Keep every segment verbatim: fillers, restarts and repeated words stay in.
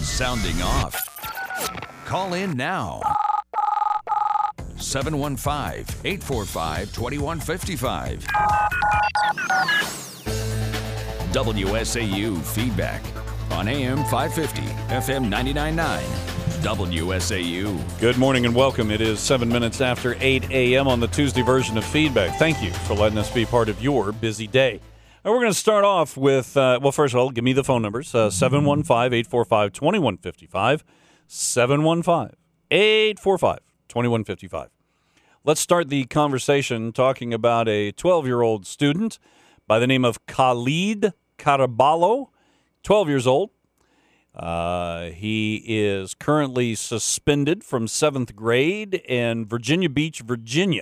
sounding off. Call in now. seven one five, eight four five, two one five five. W S A U Feedback on A M five fifty, F M ninety-nine point nine. W S A U. Good morning and welcome. It is seven minutes after eight a.m. on the Tuesday version of Feedback. Thank you for letting us be part of your busy day. And we're going to start off with, uh, well, first of all, give me the phone numbers. Uh, seven one five, eight four five, two one five five. seven one five, eight four five, two one five five. Let's start the conversation talking about a twelve-year-old student by the name of Khalid Caraballo, twelve years old. Uh, he is currently suspended from seventh grade in Virginia Beach, Virginia.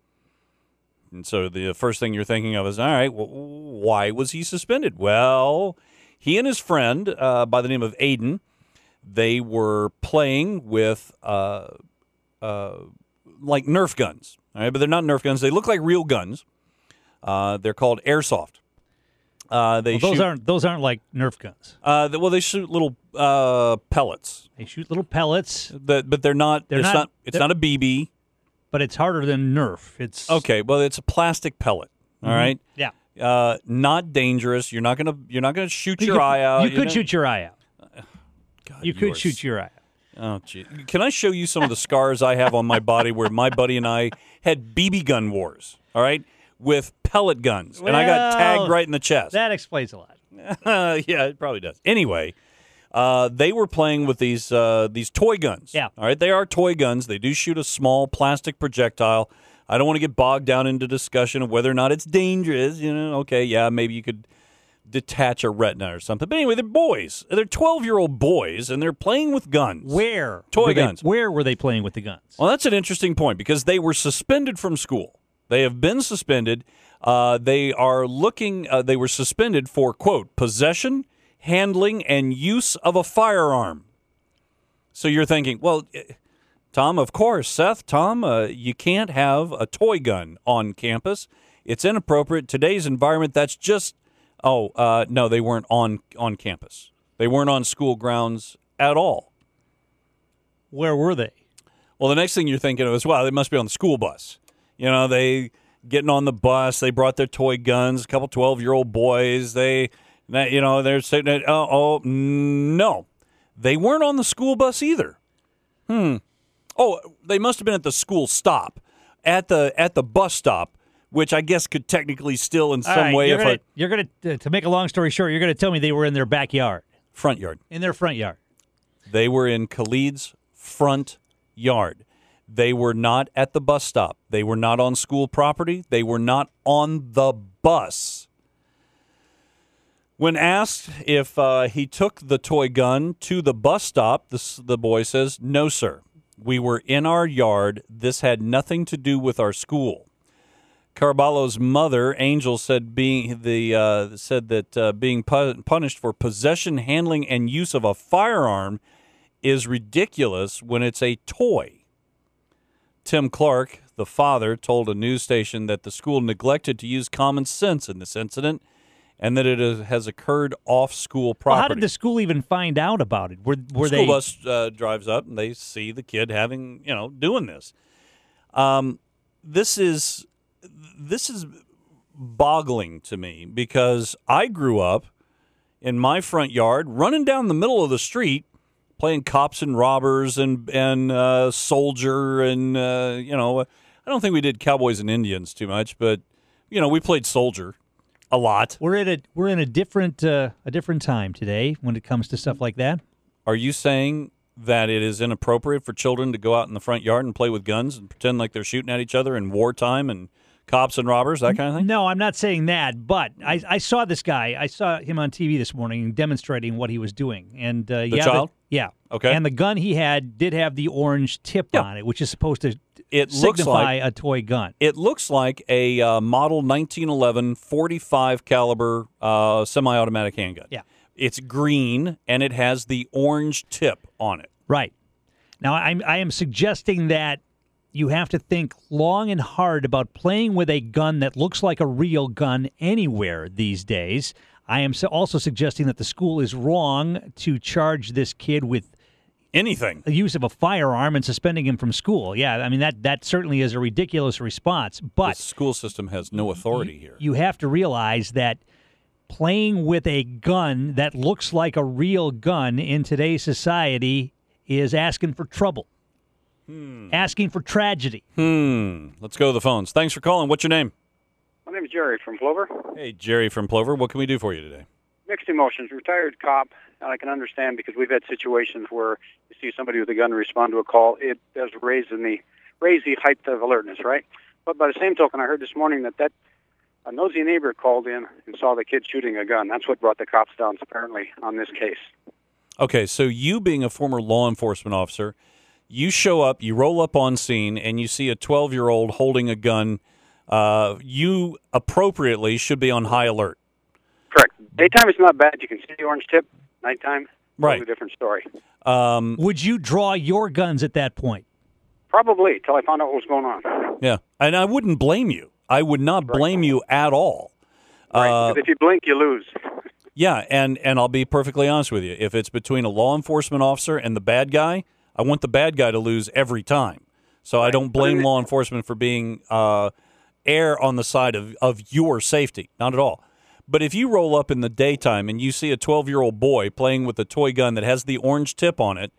And so the first thing you're thinking of is, all right, well, why was he suspended? Well, he and his friend uh, by the name of Aiden, they were playing with uh, uh, like Nerf guns, all right? But they're not Nerf guns. They look like real guns. Uh, they're called airsoft. Uh, they well, those shoot, aren't those aren't like Nerf guns. Uh, well, they shoot little uh, pellets. They shoot little pellets, that, but they're not. They're it's not, not. It's not a B B. But it's harder than Nerf. It's okay. Well, it's a plastic pellet. All mm-hmm. right. Yeah. Uh, not dangerous. You're not gonna. You're not gonna shoot you your could, eye out. You you could know? shoot your eye out. God, you you could are... shoot your eye out. Oh, gee. Can I show you some of the scars I have on my body where my buddy and I had B B gun wars? All right. With pellet guns, well, and I got tagged right in the chest. That explains a lot. uh, yeah, it probably does. Anyway, uh, they were playing with these uh, these toy guns. Yeah. All right, they are toy guns. They do shoot a small plastic projectile. I don't want to get bogged down into discussion of whether or not it's dangerous. You know, okay, yeah, maybe you could detach a retina or something. But anyway, they're boys. They're twelve-year-old boys, and they're playing with guns. Where? Toy were guns. They, where were they playing with the guns? Well, that's an interesting point because they were suspended from school. They have been suspended. Uh, they are looking, uh, they were suspended for, quote, possession, handling, and use of a firearm. So you're thinking, well, Tom, of course, Seth, Tom, uh, you can't have a toy gun on campus. It's inappropriate. Today's environment, that's just, oh, uh, no, they weren't on, on campus. They weren't on school grounds at all. Where were they? Well, the next thing you're thinking of is, wow, they must be on the school bus. You know, they getting on the bus, they brought their toy guns, a couple twelve-year-old boys. They, you know, they're sitting at, oh, oh, no. They weren't on the school bus either. Hmm. Oh, they must have been at the school stop, at the at the bus stop, which I guess could technically still in All some right, way. You're if gonna, I, you're going to, to make a long story short, you're going to tell me they were in their backyard. Front yard. In their front yard. They were in Khalid's front yard. They were not at the bus stop. They were not on school property. They were not on the bus. When asked if uh, he took the toy gun to the bus stop, the, the boy says, no, sir. We were in our yard. This had nothing to do with our school. Caraballo's mother, Angel, said being the uh, said that uh, being pu- punished for possession, handling, and use of a firearm is ridiculous when it's a toy. Tim Clark, the father, told a news station that the school neglected to use common sense in this incident and that it has occurred off school property. Well, how did the school even find out about it? Were, were the school they... bus uh, drives up and they see the kid having, you know, doing this. Um, this is this is boggling to me because I grew up in my front yard running down the middle of the street playing cops and robbers and and uh, soldier and uh, you know, I don't think we did cowboys and Indians too much, but you know, we played soldier a lot. We're in a we're in a different uh, a different time today when it comes to stuff like that. Are you saying that it is inappropriate for children to go out in the front yard and play with guns and pretend like they're shooting at each other in wartime and cops and robbers, that kind of thing? No, I'm not saying that, but I, I saw this guy. I saw him on T V this morning demonstrating what he was doing. And uh, the yeah, child? The, yeah. Okay. And the gun he had did have the orange tip yeah. on it, which is supposed to it signify looks like, a toy gun. It looks like a uh, model nineteen eleven forty-five caliber uh, semi-automatic handgun. Yeah. It's green, and it has the orange tip on it. Right. Now, I'm, I am suggesting that you have to think long and hard about playing with a gun that looks like a real gun anywhere these days. I am so also suggesting that the school is wrong to charge this kid with anything, the use of a firearm and suspending him from school. Yeah, I mean, that, that certainly is a ridiculous response. But the school system has no authority here. You have to realize that playing with a gun that looks like a real gun in today's society is asking for trouble, hmm. asking for tragedy. Hmm. Let's go to the phones. Thanks for calling. What's your name? My name is Jerry from Plover. Hey, Jerry from Plover. What can we do for you today? Mixed emotions. Retired cop, and I can understand because we've had situations where you see somebody with a gun respond to a call. It does raise in the raise the height of alertness, right? But by the same token, I heard this morning that that a nosy neighbor called in and saw the kid shooting a gun. That's what brought the cops down, apparently, on this case. Okay, so you being a former law enforcement officer, you show up, you roll up on scene, and you see a twelve-year-old holding a gun. Uh, you appropriately should be on high alert. Correct. Daytime is not bad. You can see the orange tip. Nighttime, right. Totally different story. Um, Would you draw your guns at that point? Probably, till I found out what was going on. Yeah, and I wouldn't blame you. I would not right. blame you at all. Right, uh, because if you blink, you lose. Yeah, and, and I'll be perfectly honest with you. If it's between a law enforcement officer and the bad guy, I want the bad guy to lose every time. So right. I don't blame law enforcement for being uh, err on the side of, of your safety. Not at all. But if you roll up in the daytime and you see a twelve-year-old boy playing with a toy gun that has the orange tip on it,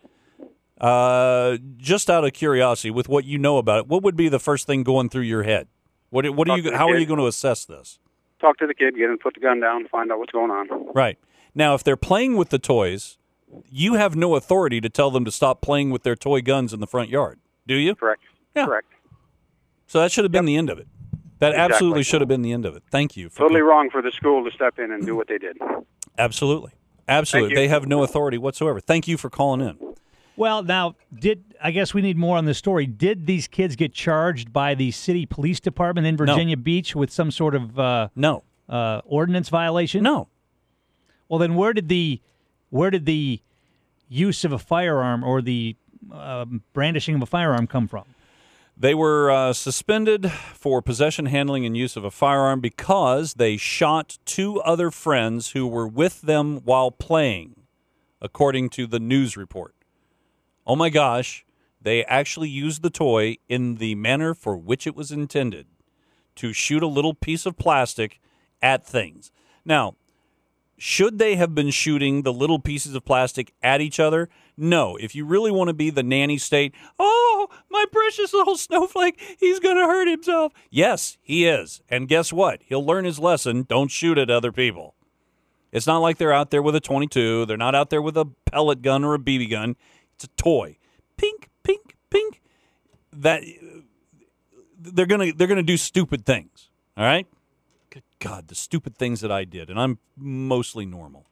uh, just out of curiosity, with what you know about it, what would be the first thing going through your head? What, what are you? How are you going to assess this? Talk to the kid, get him to put the gun down, find out what's going on. Right. Now, if they're playing with the toys, you have no authority to tell them to stop playing with their toy guns in the front yard, do you? Correct. Yeah. Correct. So that should have been yep. the end of it. That exactly. absolutely should have been the end of it. Thank you. For totally com- wrong for the school to step in and do what they did. Absolutely. Absolutely. They have no authority whatsoever. Thank you for calling in. Well, now, did I guess we need more on this story. Did these kids get charged by the city police department in Virginia no. Beach with some sort of uh, no uh, ordinance violation? No. Well, then where did the where did the use of a firearm or the uh, brandishing of a firearm come from? They were uh, suspended for possession, handling, and use of a firearm because they shot two other friends who were with them while playing, according to the news report. Oh my gosh, they actually used the toy in the manner for which it was intended, to shoot a little piece of plastic at things. Now, should they have been shooting the little pieces of plastic at each other? No. If you really want to be the nanny state, oh, my precious little snowflake, he's going to hurt himself. Yes, he is. And guess what? He'll learn his lesson. Don't shoot at other people. It's not like they're out there with a twenty-two. They're not out there with a pellet gun or a B B gun. It's a toy. Pink, pink, pink. That they're gonna they're gonna do stupid things. All right. Good God, the stupid things that I did, and I'm mostly normal.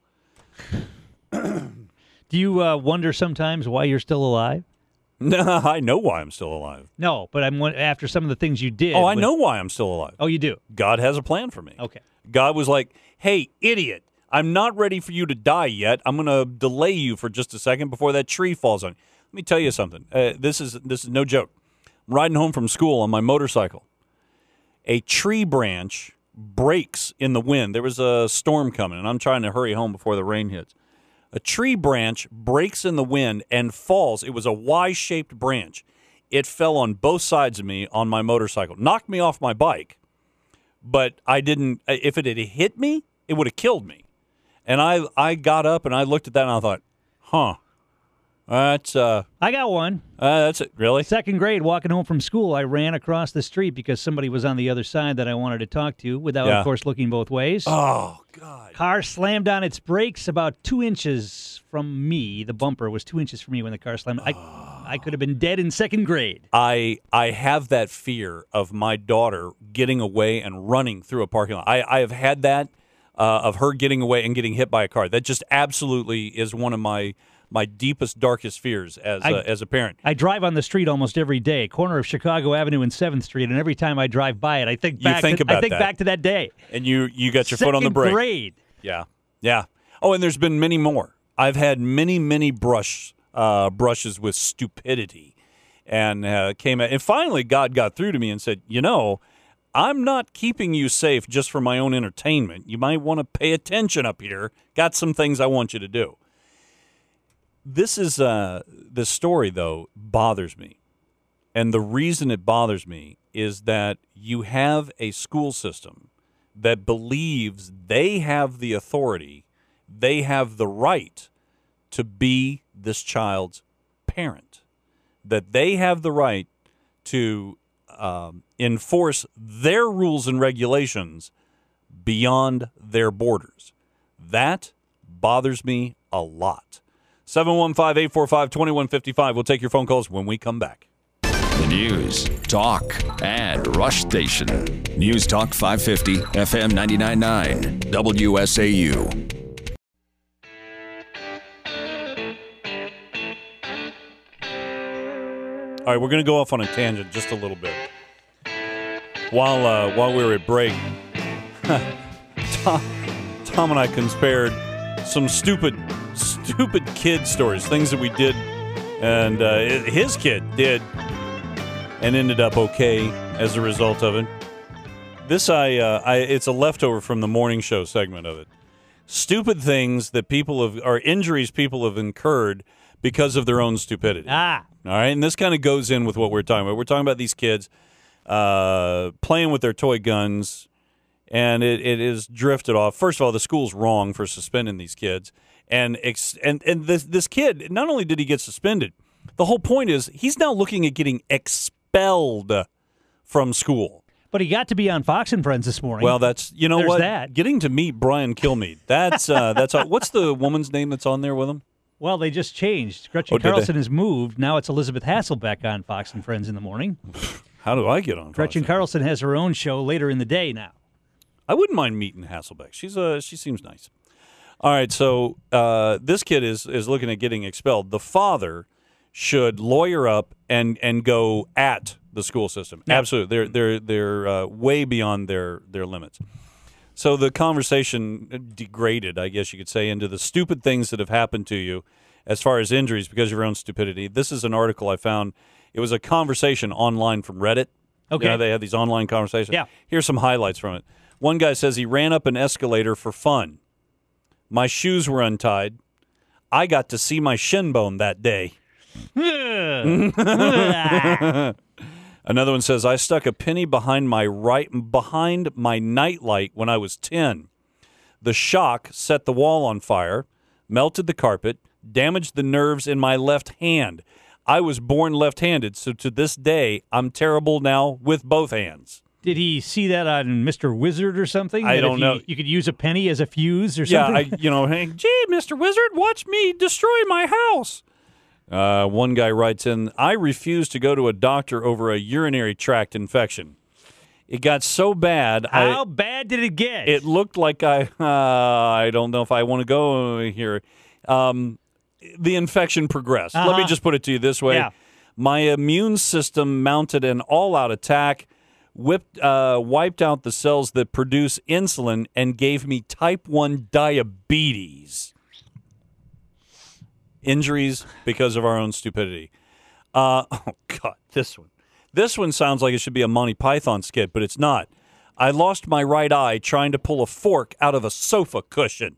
Do you uh, wonder sometimes why you're still alive? No, I know why I'm still alive. No, but I'm after some of the things you did. Oh, I with... know why I'm still alive. Oh, you do? God has a plan for me. Okay. God was like, hey, idiot, I'm not ready for you to die yet. I'm going to delay you for just a second before that tree falls on you. Let me tell you something. Uh, this is this is no joke. I'm riding home from school on my motorcycle. A tree branch breaks in the wind. There was a storm coming, and I'm trying to hurry home before the rain hits. A tree branch breaks in the wind and falls. It was a Y-shaped branch. It fell on both sides of me on my motorcycle. Knocked me off my bike, but I didn't. If it had hit me, it would have killed me. And I, I got up and I looked at that and I thought, huh, that's uh, I got one. Uh, that's it. Really? Second grade, walking home from school, I ran across the street because somebody was on the other side that I wanted to talk to without, Yeah. of course, looking both ways. Oh, God. Car slammed on its brakes about two inches from me. The bumper was two inches from me when the car slammed. I, I could have been dead in second grade. I I have that fear of my daughter getting away and running through a parking lot. I, I have had that uh, of her getting away and getting hit by a car. That just absolutely is one of my my deepest, darkest fears as I, a, as a parent. I drive on the street almost every day, corner of Chicago Avenue and seventh Street, and every time I drive by it, I think You back. think to, about I think that. back to that day. And you you got your Second foot on the brake. grade. Yeah, yeah. Oh, and there's been many more. I've had many, many brush uh, brushes with stupidity, and uh, came at, and finally God got through to me and said, you know, I'm not keeping you safe just for my own entertainment. You might want to pay attention up here. Got some things I want you to do. This is uh, this story, though, bothers me. And the reason it bothers me is that you have a school system that believes they have the authority, they have the right to be this child's parent, that they have the right to um, enforce their rules and regulations beyond their borders. That bothers me a lot. seven one five, eight four five, two one five five. We'll take your phone calls when we come back. The News, Talk, and Rush Station. News Talk five fifty, F M ninety-nine point nine, W S A U. All right, we're going to go off on a tangent just a little bit. While uh, while we were at break, Tom, Tom and I compared some stupid, stupid kid stories, things that we did, and uh, his kid did, and ended up okay as a result of it. This, I, uh, I, it's a leftover from the morning show segment of it. Stupid things that people have, or injuries people have incurred because of their own stupidity. Ah. All right, and this kind of goes in with what we're talking about. We're talking about these kids uh, playing with their toy guns, and it, it is drifted off. First of all, the school's wrong for suspending these kids, and ex- and and this this kid, not only did he get suspended, the whole point is he's now looking at getting expelled from school. But he got to be on Fox and Friends this morning. Well, that's you know There's what, that. Getting to meet Brian Kilmeade. That's uh, that's uh, what's the woman's name that's on there with him? Well, they just changed. Gretchen Oh, did Carlson they? has moved. Now it's Elizabeth Hasselbeck on Fox and Friends in the morning. How do I get on? Fox Gretchen and- Carlson has her own show later in the day now. I wouldn't mind meeting Hasselbeck. She's uh, she seems nice. All right, so uh, this kid is is looking at getting expelled. The father should lawyer up and and go at the school system. Yeah. Absolutely, they're they're they're uh, way beyond their their limits. So the conversation degraded, I guess you could say, into the stupid things that have happened to you as far as injuries because of your own stupidity. This is an article I found. It was a conversation online from Reddit. Okay. You know, they have these online conversations. Yeah. Here's some highlights from it. One guy says he ran up an escalator for fun. My shoes were untied. I got to see my shin bone that day. Another one says, I stuck a penny behind my right behind my nightlight when I was ten. The shock set the wall on fire, melted the carpet, damaged the nerves in my left hand. I was born left-handed, so to this day, I'm terrible now with both hands. Did he see that on Mister Wizard or something? I That don't if know. You, you could use a penny as a fuse or Yeah, something? I, you know, hey, gee, Mister Wizard, watch me destroy my house. Uh, one guy writes in, I refused to go to a doctor over a urinary tract infection. It got so bad. How I, bad did it get? It looked like I, uh, I don't know if I want to go here. Um, the infection progressed. Uh-huh. Let me just put it to you this way. Yeah. My immune system mounted an all-out attack, whipped, uh, wiped out the cells that produce insulin, and gave me type one diabetes. Injuries because of our own stupidity. Uh, oh, God, this one. This one sounds like it should be a Monty Python skit, but it's not. I lost my right eye trying to pull a fork out of a sofa cushion.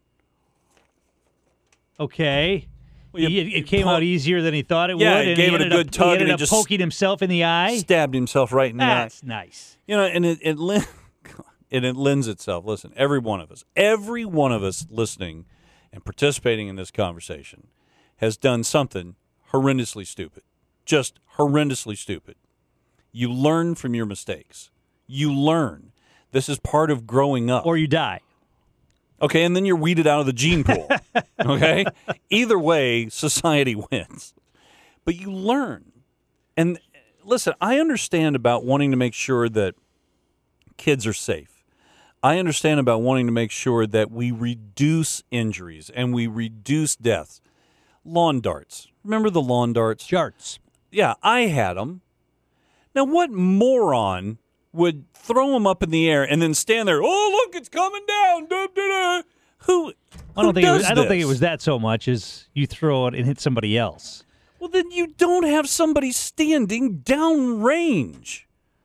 Okay. Well, you- He- it, you it came po- out easier than he thought it Yeah, would. he and gave he it a ended good up, tug He and ended he up just poking himself in the eye. Stabbed himself right in the eye. That's nice. You know, and it it, lin- and it lends itself. Listen, every one of us, every one of us listening and participating in this conversation has done something horrendously stupid, just horrendously stupid. You learn from your mistakes. You learn. This is part of growing up. Or you die. Okay, and then you're weeded out of the gene pool. Okay? Either way, society wins. But you learn. And listen, I understand about wanting to make sure that kids are safe. I understand about wanting to make sure that we reduce injuries and we reduce deaths. Lawn darts. Remember the lawn darts? Jarts. Yeah, I had them. Now, what moron would throw them up in the air and then stand there? Oh, look, it's coming down. Da, da, da. Who? I don't who think it was, does I don't think it this? was that so much as you throw it and hit somebody else. Well, then you don't have somebody standing downrange.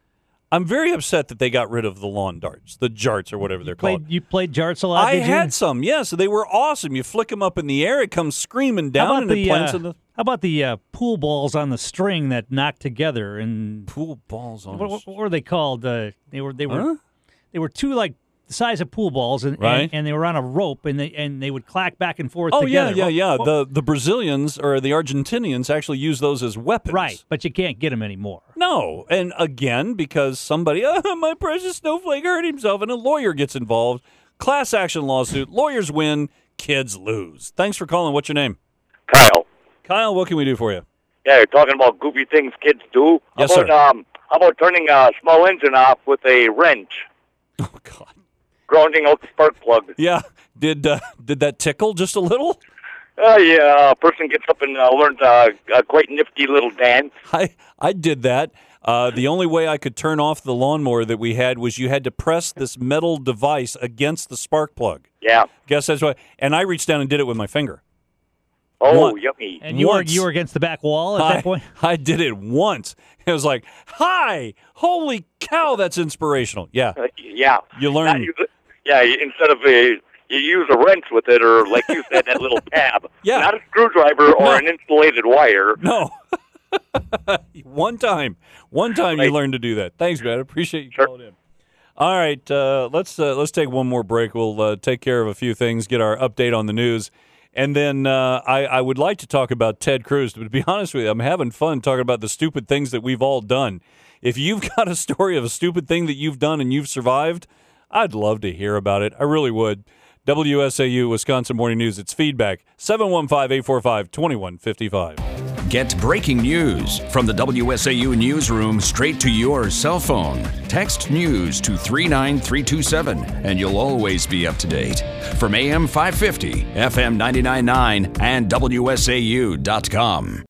I'm very upset that they got rid of the lawn darts, the jarts or whatever they're Played, called. you played jarts a lot, I did you? had some, yes. They were awesome. You flick them up in the air, it comes screaming How down, about and the, it plants uh, in the How about the uh, pool balls on the string that knock together? And pool balls on. what, what, what were they called? Uh, they were they were Huh? they were two like the size of pool balls, and, Right. and and they were on a rope, and they and they would clack back and forth. Oh together. yeah, yeah, What- yeah. what- The the Brazilians or the Argentinians actually use those as weapons. right, but you can't get them anymore. No, and again because somebody, oh, my precious snowflake hurt himself, and a lawyer gets involved. Class action lawsuit. Lawyers win, kids lose. Thanks for calling. What's your name? Kyle. Kyle, what can we do for you? Yeah, you're talking about goofy things kids do. Yes, how about, sir. Um, how about turning a small engine off with a wrench, Oh God. grounding out the spark plug? Yeah. Did uh, did that tickle just a little? Uh, yeah, a person gets up and uh, learns uh, a quite nifty little dance. I I did that. Uh, the only way I could turn off the lawnmower that we had was you had to press this metal device against the spark plug. Yeah. Guess that's why. And I reached down and did it with my finger. Oh, What? yummy. And you were Once. you were against the back wall at I, that point. I did it once. It was like, hi, holy cow, that's inspirational. Yeah, Uh, yeah. you Not learn. use it- yeah, you- instead of a, you use a wrench with it, or like you said, that little tab. Yeah. Not a screwdriver or No. an insulated wire. No. One time. One time you Right. learned to do that. Thanks, man. I appreciate you Sure. calling in. All right, uh, let's uh, let's take one more break. We'll uh, take care of a few things, get our update on the news, and then uh, I, I would like to talk about Ted Cruz. But to be honest with you, I'm having fun talking about the stupid things that we've all done. If you've got a story of a stupid thing that you've done and you've survived, I'd love to hear about it. I really would. W S A U Wisconsin Morning News. It's feedback seven one five, eight four five, two one five five. Get breaking news from the W S A U newsroom straight to your cell phone. Text news to three nine three two seven and you'll always be up to date. From A M five fifty, F M ninety-nine point nine, and W S A U dot com.